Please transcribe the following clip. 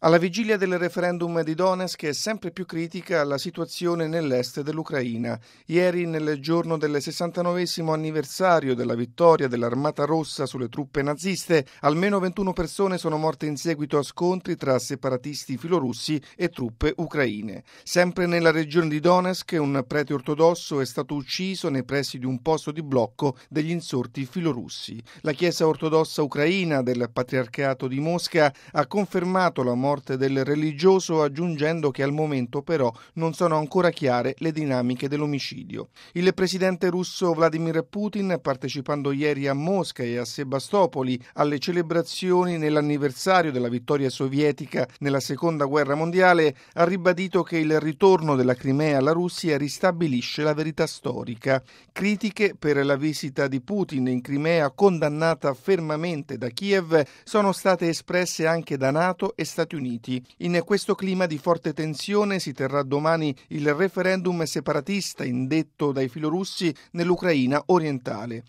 Alla vigilia del referendum di Donetsk è sempre più critica la situazione nell'est dell'Ucraina. Ieri, nel giorno del 69esimo anniversario della vittoria dell'Armata Rossa sulle truppe naziste, almeno 21 persone sono morte in seguito a scontri tra separatisti filorussi e truppe ucraine. Sempre nella regione di Donetsk, un prete ortodosso è stato ucciso nei pressi di un posto di blocco degli insorti filorussi. La Chiesa ortodossa ucraina del Patriarcato di Mosca ha confermato la morte del religioso, aggiungendo che al momento però non sono ancora chiare le dinamiche dell'omicidio. Il presidente russo Vladimir Putin, partecipando ieri a Mosca e a Sebastopoli alle celebrazioni nell'anniversario della vittoria sovietica nella Seconda Guerra Mondiale, ha ribadito che il ritorno della Crimea alla Russia ristabilisce la verità storica. Critiche per la visita di Putin in Crimea, condannata fermamente da Kiev, sono state espresse anche da NATO e Stati Uniti. In questo clima di forte tensione si terrà domani il referendum separatista indetto dai filorussi nell'Ucraina orientale.